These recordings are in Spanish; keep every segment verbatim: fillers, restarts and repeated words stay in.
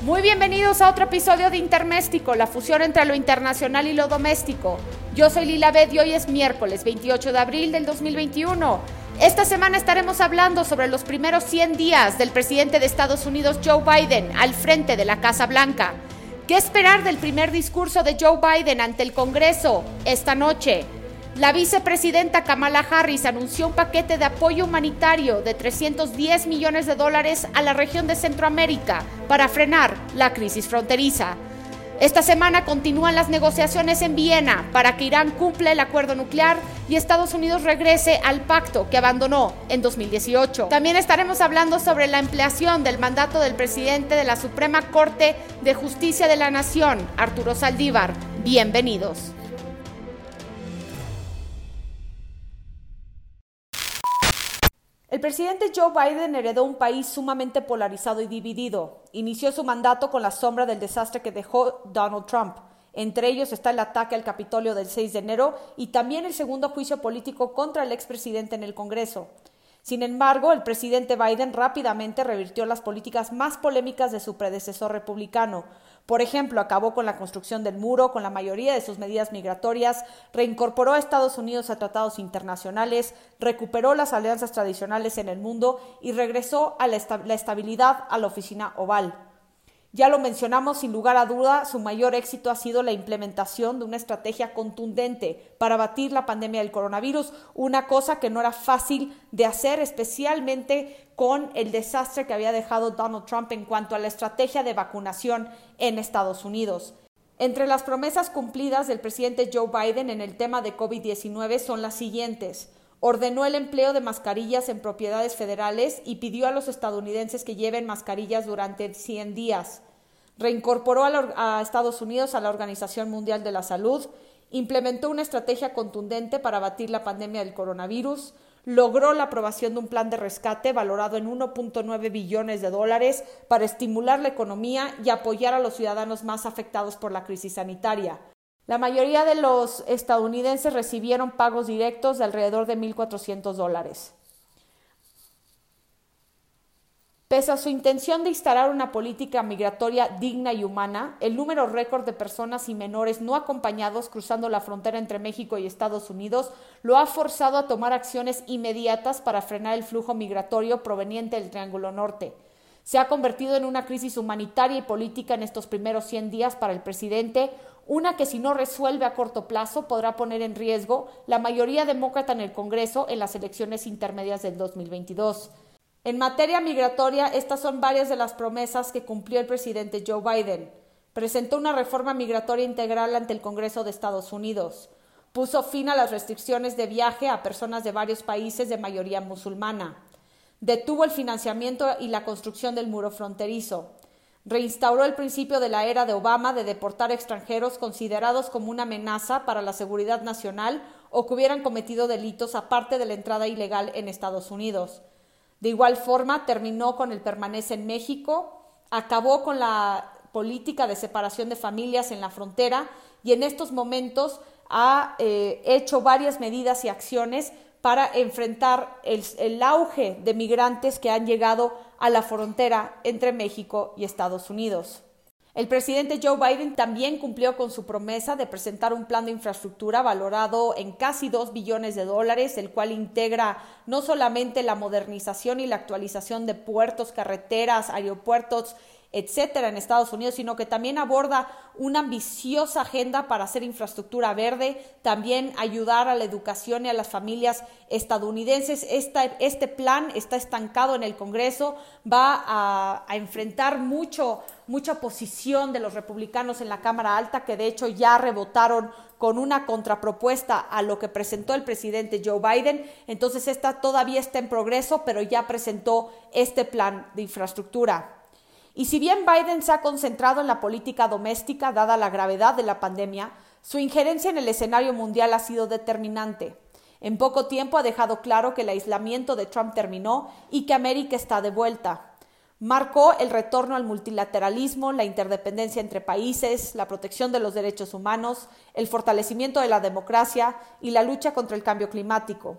Muy bienvenidos a otro episodio de Interméstico, la fusión entre lo internacional y lo doméstico. Yo soy Lila Beth y hoy es miércoles veintiocho de abril del dos mil veintiuno. Esta semana estaremos hablando sobre los primeros cien días del presidente de Estados Unidos, Joe Biden, al frente de la Casa Blanca. ¿Qué esperar del primer discurso de Joe Biden ante el Congreso esta noche? La vicepresidenta Kamala Harris anunció un paquete de apoyo humanitario de trescientos diez millones de dólares a la región de Centroamérica para frenar la crisis fronteriza. Esta semana continúan las negociaciones en Viena para que Irán cumpla el acuerdo nuclear y Estados Unidos regrese al pacto que abandonó en dos mil dieciocho. También estaremos hablando sobre la ampliación del mandato del presidente de la Suprema Corte de Justicia de la Nación, Arturo Saldívar. Bienvenidos. El presidente Joe Biden heredó un país sumamente polarizado y dividido. Inició su mandato con la sombra del desastre que dejó Donald Trump. Entre ellos está el ataque al Capitolio del seis de enero y también el segundo juicio político contra el expresidente en el Congreso. Sin embargo, el presidente Biden rápidamente revirtió las políticas más polémicas de su predecesor republicano. Por ejemplo, acabó con la construcción del muro, con la mayoría de sus medidas migratorias, reincorporó a Estados Unidos a tratados internacionales, recuperó las alianzas tradicionales en el mundo y regresó a la, esta- la estabilidad a la oficina oval. Ya lo mencionamos, sin lugar a duda, su mayor éxito ha sido la implementación de una estrategia contundente para batir la pandemia del coronavirus, una cosa que no era fácil de hacer, especialmente con el desastre que había dejado Donald Trump en cuanto a la estrategia de vacunación en Estados Unidos. Entre las promesas cumplidas del presidente Joe Biden en el tema de COVID diecinueve son las siguientes. Ordenó el empleo de mascarillas en propiedades federales y pidió a los estadounidenses que lleven mascarillas durante cien días. Reincorporó a, la, a Estados Unidos a la Organización Mundial de la Salud, implementó una estrategia contundente para batir la pandemia del coronavirus, logró la aprobación de un plan de rescate valorado en uno punto nueve billones de dólares para estimular la economía y apoyar a los ciudadanos más afectados por la crisis sanitaria. La mayoría de los estadounidenses recibieron pagos directos de alrededor de mil cuatrocientos dólares. Pese a su intención de instalar una política migratoria digna y humana, el número récord de personas y menores no acompañados cruzando la frontera entre México y Estados Unidos lo ha forzado a tomar acciones inmediatas para frenar el flujo migratorio proveniente del Triángulo Norte. Se ha convertido en una crisis humanitaria y política en estos primeros cien días para el presidente, una que si no resuelve a corto plazo podrá poner en riesgo la mayoría demócrata en el Congreso en las elecciones intermedias del dos mil veintidós. En materia migratoria, estas son varias de las promesas que cumplió el presidente Joe Biden. Presentó una reforma migratoria integral ante el Congreso de Estados Unidos. Puso fin a las restricciones de viaje a personas de varios países de mayoría musulmana. Detuvo el financiamiento y la construcción del muro fronterizo. Reinstauró el principio de la era de Obama de deportar extranjeros considerados como una amenaza para la seguridad nacional o que hubieran cometido delitos aparte de la entrada ilegal en Estados Unidos. De igual forma, terminó con el permanece en México, acabó con la política de separación de familias en la frontera y en estos momentos ha eh, hecho varias medidas y acciones para enfrentar el, el auge de migrantes que han llegado a la frontera entre México y Estados Unidos. El presidente Joe Biden también cumplió con su promesa de presentar un plan de infraestructura valorado en casi dos billones de dólares, el cual integra no solamente la modernización y la actualización de puertos, carreteras, aeropuertos, etcétera, en Estados Unidos, sino que también aborda una ambiciosa agenda para hacer infraestructura verde, también ayudar a la educación y a las familias estadounidenses. Esta, este plan está estancado en el Congreso, va a, a enfrentar mucho, mucha oposición de los republicanos en la Cámara Alta, que de hecho ya rebotaron con una contrapropuesta a lo que presentó el presidente Joe Biden. Entonces esta todavía está en progreso, pero ya presentó este plan de infraestructura. Y si bien Biden se ha concentrado en la política doméstica, dada la gravedad de la pandemia, su injerencia en el escenario mundial ha sido determinante. En poco tiempo ha dejado claro que el aislamiento de Trump terminó y que América está de vuelta. Marcó el retorno al multilateralismo, la interdependencia entre países, la protección de los derechos humanos, el fortalecimiento de la democracia y la lucha contra el cambio climático.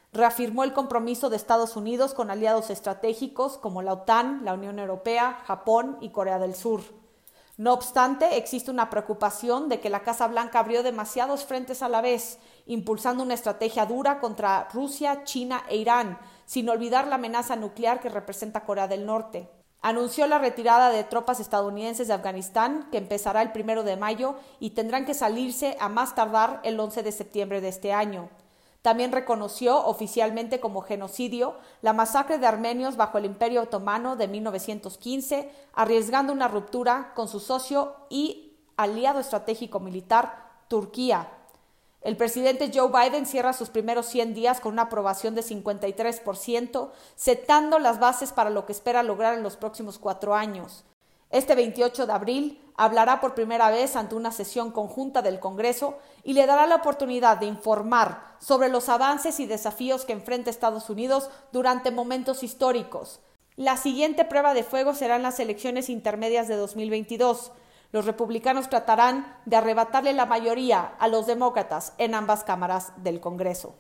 Reafirmó el compromiso de Estados Unidos con aliados estratégicos como la OTAN, la Unión Europea, Japón y Corea del Sur. No obstante, existe una preocupación de que la Casa Blanca abrió demasiados frentes a la vez, impulsando una estrategia dura contra Rusia, China e Irán, sin olvidar la amenaza nuclear que representa Corea del Norte. Anunció la retirada de tropas estadounidenses de Afganistán, que empezará el primero de mayo y tendrán que salirse a más tardar el once de septiembre de este año. También reconoció oficialmente como genocidio la masacre de armenios bajo el Imperio Otomano de mil novecientos quince, arriesgando una ruptura con su socio y aliado estratégico militar, Turquía. El presidente Joe Biden cierra sus primeros cien días con una aprobación de cincuenta y tres por ciento, setando las bases para lo que espera lograr en los próximos cuatro años. Este veintiocho de abril hablará por primera vez ante una sesión conjunta del Congreso y le dará la oportunidad de informar sobre los avances y desafíos que enfrenta Estados Unidos durante momentos históricos. La siguiente prueba de fuego serán las elecciones intermedias de dos mil veintidós. Los republicanos tratarán de arrebatarle la mayoría a los demócratas en ambas cámaras del Congreso.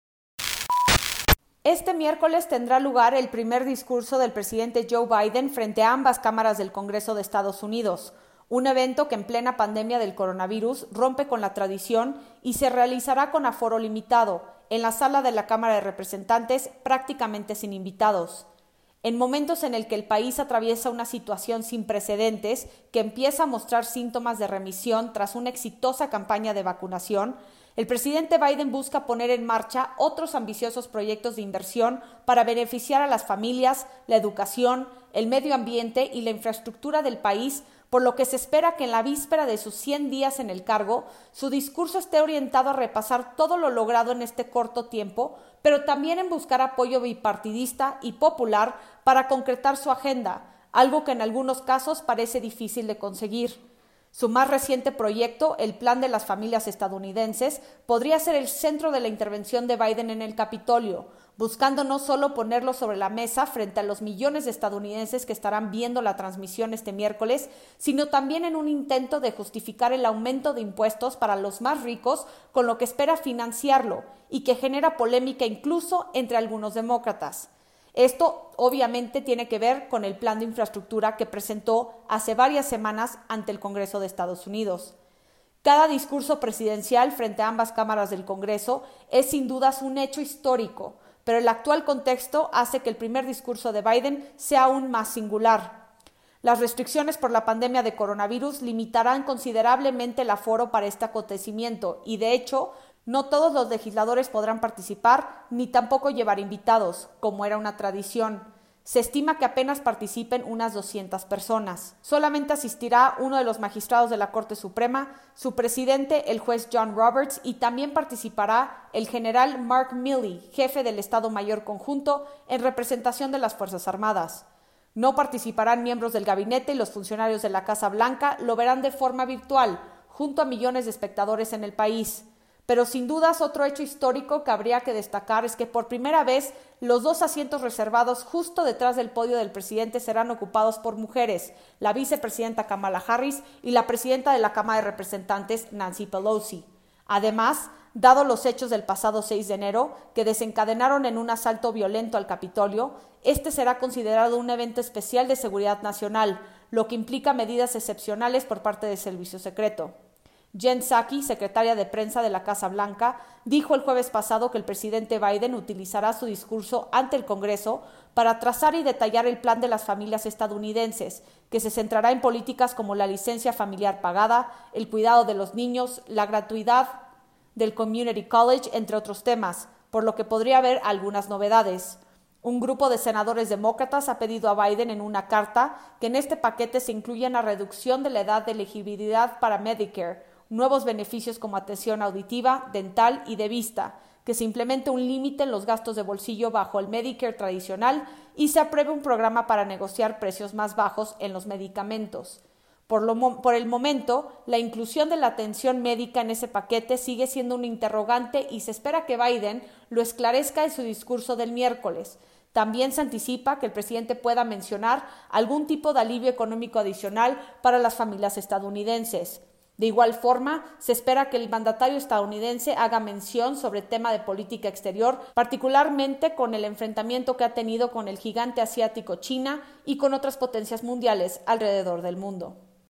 Este miércoles tendrá lugar el primer discurso del presidente Joe Biden frente a ambas cámaras del Congreso de Estados Unidos, un evento que en plena pandemia del coronavirus rompe con la tradición y se realizará con aforo limitado, en la sala de la Cámara de Representantes, prácticamente sin invitados. En momentos en el que el país atraviesa una situación sin precedentes que empieza a mostrar síntomas de remisión tras una exitosa campaña de vacunación, el presidente Biden busca poner en marcha otros ambiciosos proyectos de inversión para beneficiar a las familias, la educación, el medio ambiente y la infraestructura del país, por lo que se espera que en la víspera de sus cien días en el cargo, su discurso esté orientado a repasar todo lo logrado en este corto tiempo, pero también en buscar apoyo bipartidista y popular para concretar su agenda, algo que en algunos casos parece difícil de conseguir. Su más reciente proyecto, el Plan de las Familias Estadounidenses, podría ser el centro de la intervención de Biden en el Capitolio, buscando no solo ponerlo sobre la mesa frente a los millones de estadounidenses que estarán viendo la transmisión este miércoles, sino también en un intento de justificar el aumento de impuestos para los más ricos, con lo que espera financiarlo y que genera polémica incluso entre algunos demócratas. Esto obviamente tiene que ver con el plan de infraestructura que presentó hace varias semanas ante el Congreso de Estados Unidos. Cada discurso presidencial frente a ambas cámaras del Congreso es sin dudas un hecho histórico, pero el actual contexto hace que el primer discurso de Biden sea aún más singular. Las restricciones por la pandemia de coronavirus limitarán considerablemente el aforo para este acontecimiento y, de hecho, no todos los legisladores podrán participar ni tampoco llevar invitados, como era una tradición. Se estima que apenas participen unas doscientas personas. Solamente asistirá uno de los magistrados de la Corte Suprema, su presidente, el juez John Roberts, y también participará el general Mark Milley, jefe del Estado Mayor Conjunto, en representación de las Fuerzas Armadas. No participarán miembros del gabinete y los funcionarios de la Casa Blanca lo verán de forma virtual, junto a millones de espectadores en el país. Pero sin dudas otro hecho histórico que habría que destacar es que por primera vez los dos asientos reservados justo detrás del podio del presidente serán ocupados por mujeres, la vicepresidenta Kamala Harris y la presidenta de la Cámara de Representantes, Nancy Pelosi. Además, dado los hechos del pasado seis de enero, que desencadenaron en un asalto violento al Capitolio, este será considerado un evento especial de seguridad nacional, lo que implica medidas excepcionales por parte del Servicio Secreto. Jen Psaki, secretaria de prensa de la Casa Blanca, dijo el jueves pasado que el presidente Biden utilizará su discurso ante el Congreso para trazar y detallar el plan de las familias estadounidenses, que se centrará en políticas como la licencia familiar pagada, el cuidado de los niños, la gratuidad del Community College, entre otros temas, por lo que podría haber algunas novedades. Un grupo de senadores demócratas ha pedido a Biden en una carta que en este paquete se incluya la reducción de la edad de elegibilidad para Medicare, nuevos beneficios como atención auditiva, dental y de vista, que se implemente un límite en los gastos de bolsillo bajo el Medicare tradicional y se apruebe un programa para negociar precios más bajos en los medicamentos. Por, lo, por el momento, la inclusión de la atención médica en ese paquete sigue siendo un interrogante y se espera que Biden lo esclarezca en su discurso del miércoles. También se anticipa que el presidente pueda mencionar algún tipo de alivio económico adicional para las familias estadounidenses. De igual forma, se espera que el mandatario estadounidense haga mención sobre el tema de política exterior, particularmente con el enfrentamiento que ha tenido con el gigante asiático China y con otras potencias mundiales alrededor del mundo.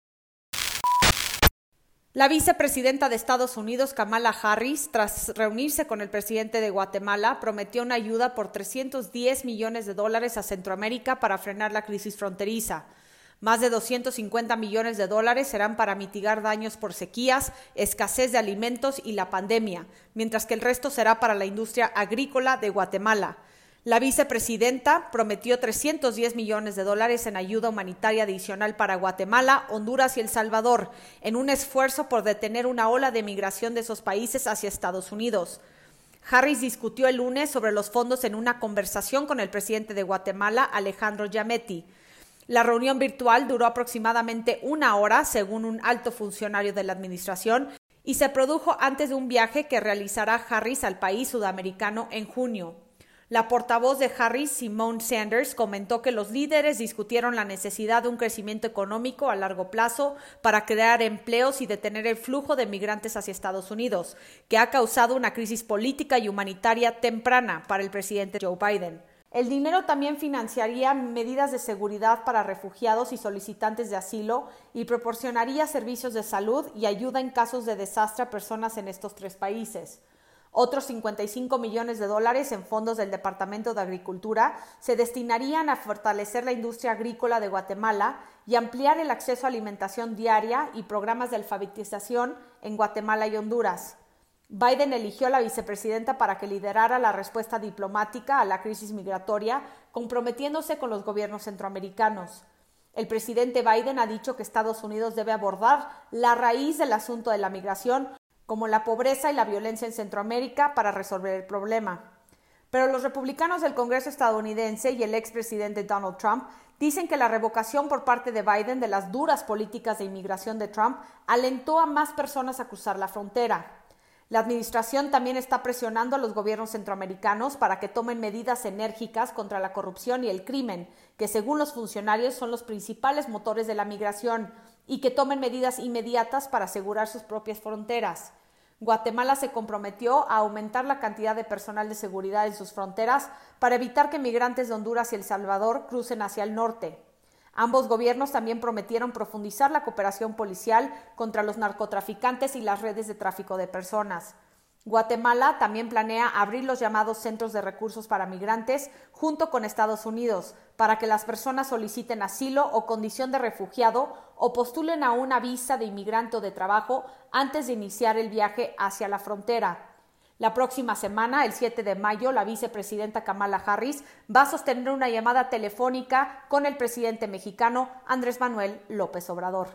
La vicepresidenta de Estados Unidos, Kamala Harris, tras reunirse con el presidente de Guatemala, prometió una ayuda por trescientos diez millones de dólares a Centroamérica para frenar la crisis fronteriza. Más de doscientos cincuenta millones de dólares serán para mitigar daños por sequías, escasez de alimentos y la pandemia, mientras que el resto será para la industria agrícola de Guatemala. La vicepresidenta prometió trescientos diez millones de dólares en ayuda humanitaria adicional para Guatemala, Honduras y El Salvador, en un esfuerzo por detener una ola de migración de esos países hacia Estados Unidos. Harris discutió el lunes sobre los fondos en una conversación con el presidente de Guatemala, Alejandro Giammattei. La reunión virtual duró aproximadamente una hora, según un alto funcionario de la administración, y se produjo antes de un viaje que realizará Harris al país sudamericano en junio. La portavoz de Harris, Simone Sanders, comentó que los líderes discutieron la necesidad de un crecimiento económico a largo plazo para crear empleos y detener el flujo de migrantes hacia Estados Unidos, que ha causado una crisis política y humanitaria temprana para el presidente Joe Biden. El dinero también financiaría medidas de seguridad para refugiados y solicitantes de asilo y proporcionaría servicios de salud y ayuda en casos de desastre a personas en estos tres países. Otros cincuenta y cinco millones de dólares en fondos del Departamento de Agricultura se destinarían a fortalecer la industria agrícola de Guatemala y ampliar el acceso a alimentación diaria y programas de alfabetización en Guatemala y Honduras. Biden eligió a la vicepresidenta para que liderara la respuesta diplomática a la crisis migratoria, comprometiéndose con los gobiernos centroamericanos. El presidente Biden ha dicho que Estados Unidos debe abordar la raíz del asunto de la migración, como la pobreza y la violencia en Centroamérica, para resolver el problema. Pero los republicanos del Congreso estadounidense y el expresidente Donald Trump dicen que la revocación por parte de Biden de las duras políticas de inmigración de Trump alentó a más personas a cruzar la frontera. La administración también está presionando a los gobiernos centroamericanos para que tomen medidas enérgicas contra la corrupción y el crimen, que según los funcionarios son los principales motores de la migración, y que tomen medidas inmediatas para asegurar sus propias fronteras. Guatemala se comprometió a aumentar la cantidad de personal de seguridad en sus fronteras para evitar que migrantes de Honduras y El Salvador crucen hacia el norte. Ambos gobiernos también prometieron profundizar la cooperación policial contra los narcotraficantes y las redes de tráfico de personas. Guatemala también planea abrir los llamados centros de recursos para migrantes junto con Estados Unidos para que las personas soliciten asilo o condición de refugiado o postulen a una visa de inmigrante o de trabajo antes de iniciar el viaje hacia la frontera. La próxima semana, el siete de mayo, la vicepresidenta Kamala Harris va a sostener una llamada telefónica con el presidente mexicano Andrés Manuel López Obrador.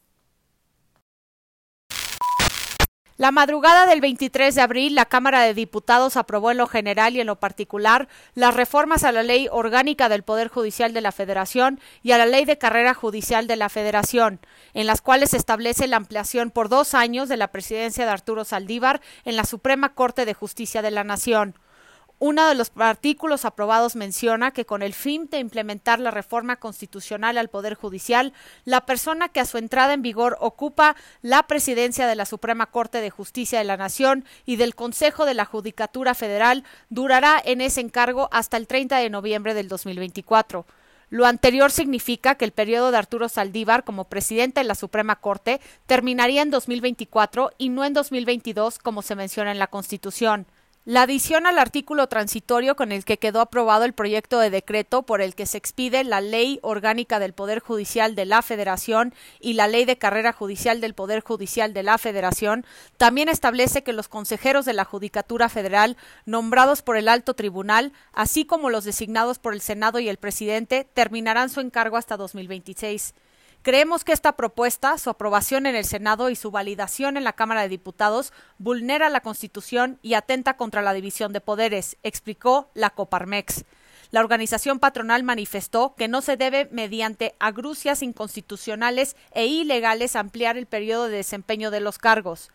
La madrugada del veintitrés de abril, la Cámara de Diputados aprobó en lo general y en lo particular las reformas a la Ley Orgánica del Poder Judicial de la Federación y a la Ley de Carrera Judicial de la Federación, en las cuales se establece la ampliación por dos años de la presidencia de Arturo Saldívar en la Suprema Corte de Justicia de la Nación. Uno de los artículos aprobados menciona que con el fin de implementar la reforma constitucional al Poder Judicial, la persona que a su entrada en vigor ocupa la presidencia de la Suprema Corte de Justicia de la Nación y del Consejo de la Judicatura Federal durará en ese encargo hasta el treinta de noviembre del dos mil veinticuatro. Lo anterior significa que el periodo de Arturo Saldívar como presidente de la Suprema Corte terminaría en dos mil veinticuatro y no en dos mil veintidós, como se menciona en la Constitución. La adición al artículo transitorio con el que quedó aprobado el proyecto de decreto por el que se expide la Ley Orgánica del Poder Judicial de la Federación y la Ley de Carrera Judicial del Poder Judicial de la Federación también establece que los consejeros de la Judicatura Federal nombrados por el Alto Tribunal, así como los designados por el Senado y el presidente, terminarán su encargo hasta dos mil veintiséis. Creemos que esta propuesta, su aprobación en el Senado y su validación en la Cámara de Diputados vulnera la Constitución y atenta contra la división de poderes, explicó la Coparmex. La organización patronal manifestó que no se debe, mediante agrucias inconstitucionales e ilegales, ampliar el periodo de desempeño de los cargos.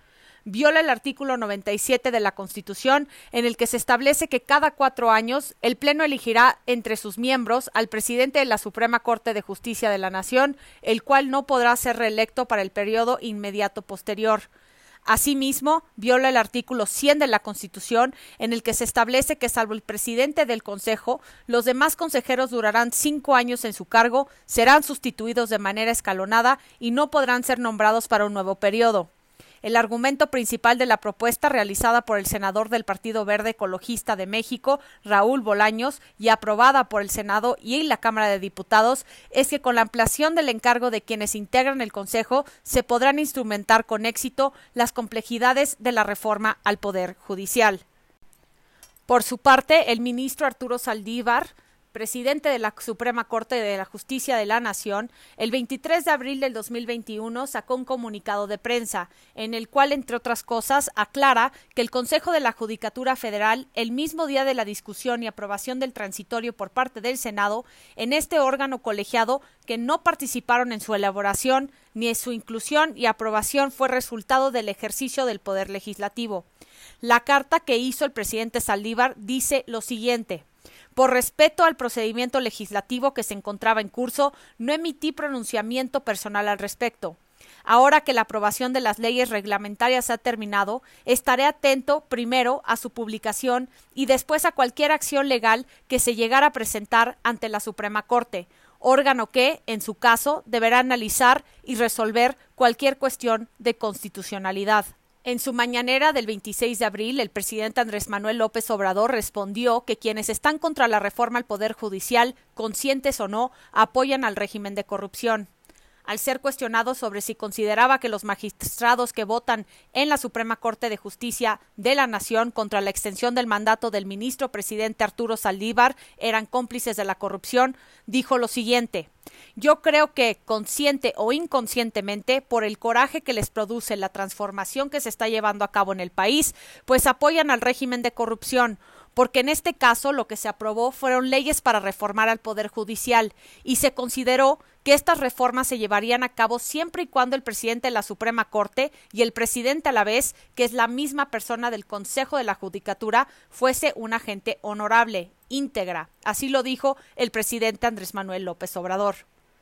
viola el artículo noventa y siete de la Constitución, en el que se establece que cada cuatro años el Pleno elegirá entre sus miembros al presidente de la Suprema Corte de Justicia de la Nación, el cual no podrá ser reelecto para el periodo inmediato posterior. Asimismo, viola el artículo cien de la Constitución, en el que se establece que, salvo el presidente del Consejo, los demás consejeros durarán cinco años en su cargo, serán sustituidos de manera escalonada y no podrán ser nombrados para un nuevo periodo. El argumento principal de la propuesta, realizada por el senador del Partido Verde Ecologista de México, Raúl Bolaños, y aprobada por el Senado y la Cámara de Diputados, es que con la ampliación del encargo de quienes integran el Consejo se podrán instrumentar con éxito las complejidades de la reforma al Poder Judicial. Por su parte, el ministro Arturo Saldívar, presidente de la Suprema Corte de la Justicia de la Nación, el veintitrés de abril del dos mil veintiuno sacó un comunicado de prensa, en el cual, entre otras cosas, aclara que el Consejo de la Judicatura Federal, el mismo día de la discusión y aprobación del transitorio por parte del Senado, en este órgano colegiado que no participaron en su elaboración, ni en su inclusión y aprobación fue resultado del ejercicio del Poder Legislativo. La carta que hizo el presidente Saldívar dice lo siguiente: por respeto al procedimiento legislativo que se encontraba en curso, no emití pronunciamiento personal al respecto. Ahora que la aprobación de las leyes reglamentarias ha terminado, estaré atento primero a su publicación y después a cualquier acción legal que se llegara a presentar ante la Suprema Corte, órgano que, en su caso, deberá analizar y resolver cualquier cuestión de constitucionalidad. En su mañanera del veintiséis de abril, el presidente Andrés Manuel López Obrador respondió que quienes están contra la reforma al Poder Judicial, conscientes o no, apoyan al régimen de corrupción. Al ser cuestionado sobre si consideraba que los magistrados que votan en la Suprema Corte de Justicia de la Nación contra la extensión del mandato del ministro presidente Arturo Saldívar eran cómplices de la corrupción, dijo lo siguiente: yo creo que, consciente o inconscientemente, por el coraje que les produce la transformación que se está llevando a cabo en el país, pues apoyan al régimen de corrupción, porque en este caso lo que se aprobó fueron leyes para reformar al Poder Judicial y se consideró que estas reformas se llevarían a cabo siempre y cuando el presidente de la Suprema Corte y el presidente a la vez, que es la misma persona del Consejo de la Judicatura, fuese un agente honorable, íntegra. Así lo dijo el presidente Andrés Manuel López Obrador.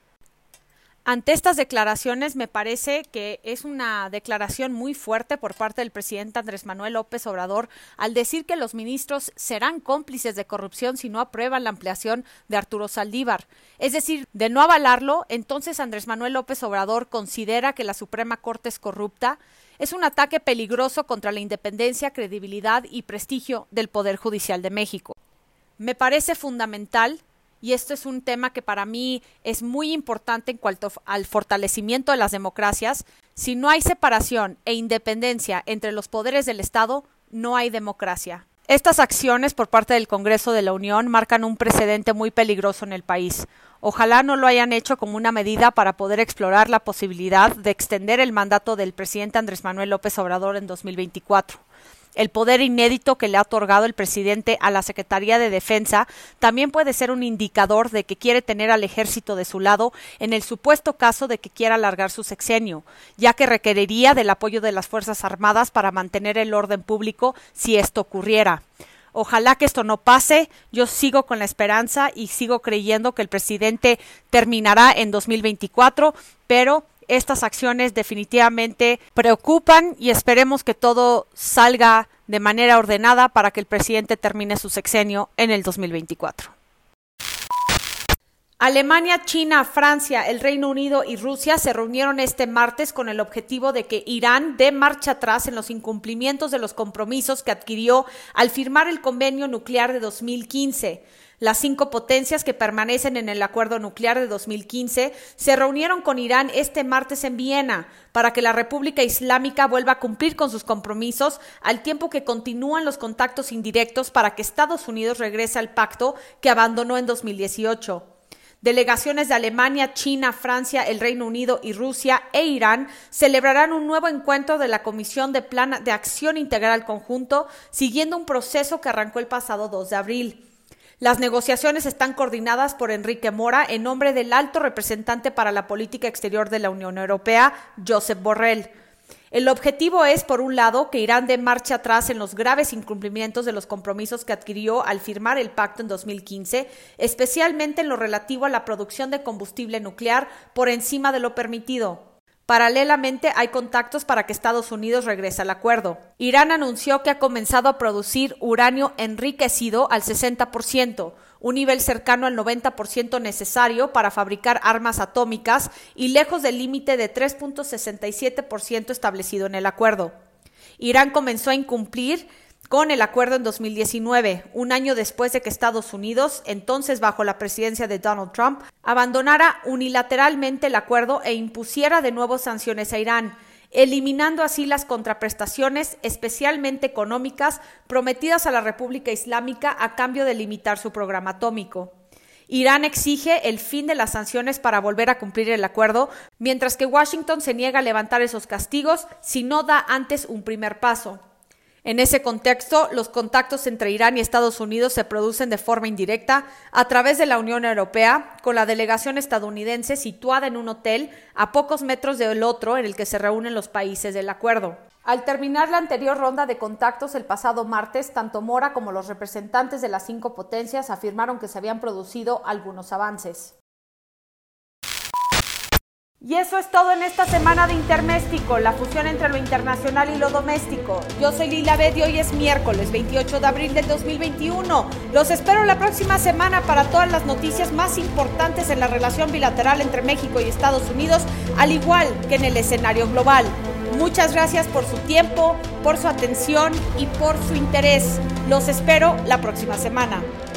Ante estas declaraciones, me parece que es una declaración muy fuerte por parte del presidente Andrés Manuel López Obrador al decir que los ministros serán cómplices de corrupción si no aprueban la ampliación de Arturo Saldívar. Es decir, de no avalarlo, entonces Andrés Manuel López Obrador considera que la Suprema Corte es corrupta. Es un ataque peligroso contra la independencia, credibilidad y prestigio del Poder Judicial de México. Me parece fundamental, y esto es un tema que para mí es muy importante en cuanto al fortalecimiento de las democracias. Si no hay separación e independencia entre los poderes del Estado, no hay democracia. Estas acciones por parte del Congreso de la Unión marcan un precedente muy peligroso en el país. Ojalá no lo hayan hecho como una medida para poder explorar la posibilidad de extender el mandato del presidente Andrés Manuel López Obrador en dos mil veinticuatro. El poder inédito que le ha otorgado el presidente a la Secretaría de Defensa también puede ser un indicador de que quiere tener al ejército de su lado en el supuesto caso de que quiera alargar su sexenio, ya que requeriría del apoyo de las Fuerzas Armadas para mantener el orden público si esto ocurriera. Ojalá que esto no pase. Yo sigo con la esperanza y sigo creyendo que el presidente terminará en dos mil veinticuatro, pero estas acciones definitivamente preocupan y esperemos que todo salga de manera ordenada para que el presidente termine su sexenio en el dos mil veinticuatro. Alemania, China, Francia, el Reino Unido y Rusia se reunieron este martes con el objetivo de que Irán dé marcha atrás en los incumplimientos de los compromisos que adquirió al firmar el convenio nuclear de dos mil quince. Las cinco potencias que permanecen en el acuerdo nuclear de dos mil quince se reunieron con Irán este martes en Viena para que la República Islámica vuelva a cumplir con sus compromisos, al tiempo que continúan los contactos indirectos para que Estados Unidos regrese al pacto que abandonó en dos mil dieciocho. Delegaciones de Alemania, China, Francia, el Reino Unido y Rusia e Irán celebrarán un nuevo encuentro de la Comisión de Plan de Acción Integral Conjunto, siguiendo un proceso que arrancó el pasado dos de abril. Las negociaciones están coordinadas por Enrique Mora en nombre del alto representante para la política exterior de la Unión Europea, Josep Borrell. El objetivo es, por un lado, que Irán dé marcha atrás en los graves incumplimientos de los compromisos que adquirió al firmar el pacto en dos mil quince, especialmente en lo relativo a la producción de combustible nuclear por encima de lo permitido. Paralelamente, hay contactos para que Estados Unidos regrese al acuerdo. Irán anunció que ha comenzado a producir uranio enriquecido al sesenta por ciento, un nivel cercano al noventa por ciento necesario para fabricar armas atómicas y lejos del límite de tres punto sesenta y siete por ciento establecido en el acuerdo. Irán comenzó a incumplir con el acuerdo en dos mil diecinueve, un año después de que Estados Unidos, entonces bajo la presidencia de Donald Trump, abandonara unilateralmente el acuerdo e impusiera de nuevo sanciones a Irán, eliminando así las contraprestaciones, especialmente económicas, prometidas a la República Islámica a cambio de limitar su programa atómico. Irán exige el fin de las sanciones para volver a cumplir el acuerdo, mientras que Washington se niega a levantar esos castigos si no da antes un primer paso. En ese contexto, los contactos entre Irán y Estados Unidos se producen de forma indirecta a través de la Unión Europea, con la delegación estadounidense situada en un hotel a pocos metros del otro en el que se reúnen los países del acuerdo. Al terminar la anterior ronda de contactos el pasado martes, tanto Mora como los representantes de las cinco potencias afirmaron que se habían producido algunos avances. Y eso es todo en esta semana de Interméstico, la fusión entre lo internacional y lo doméstico. Yo soy Lila Bed y hoy es miércoles veintiocho de abril del dos mil veintiuno. Los espero la próxima semana para todas las noticias más importantes en la relación bilateral entre México y Estados Unidos, al igual que en el escenario global. Muchas gracias por su tiempo, por su atención y por su interés. Los espero la próxima semana.